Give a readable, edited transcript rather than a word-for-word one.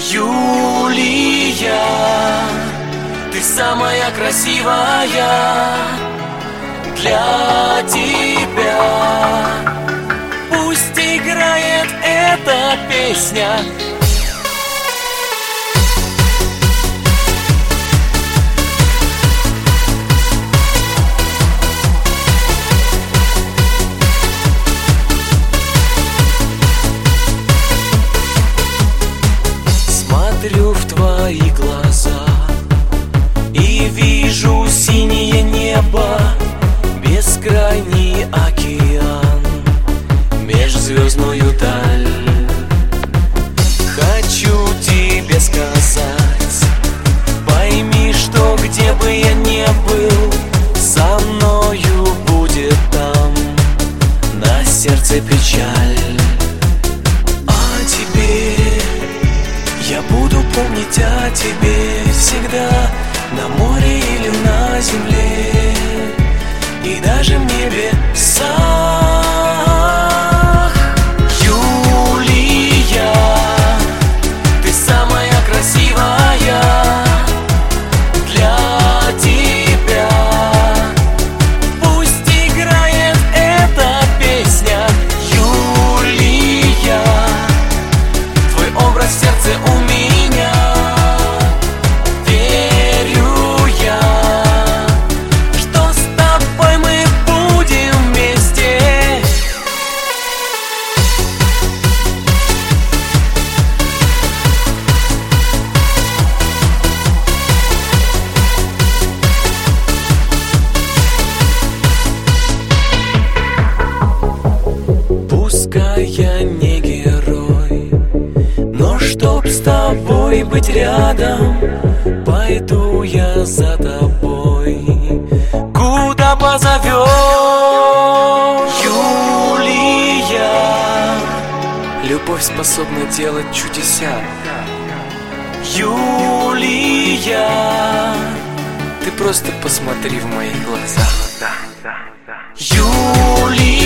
Юлия, ты самая красивая. Для тебя пусть играет эта песня. Смотрю в твои глаза и вижу синее небо, бескрайний океан, межзвездную даль. Хочу тебе сказать, пойми, что где бы я ни был, со мною будет там на сердце печаль. А теперь я буду помнить о тебе всегда, на море или на земле, и даже в небесах. Юлия, ты самая красивая. Для тебя пусть играет эта песня. Юлия, твой образ в сердце у меня. Верю я, что с тобой мы будем вместе. Пускай я не герой, но чтоб с тобой быть рядом, пойду я за тобой, куда позовешь. Юлия, любовь способна делать чудеса. Юлия, ты просто посмотри в мои глаза. Юлия.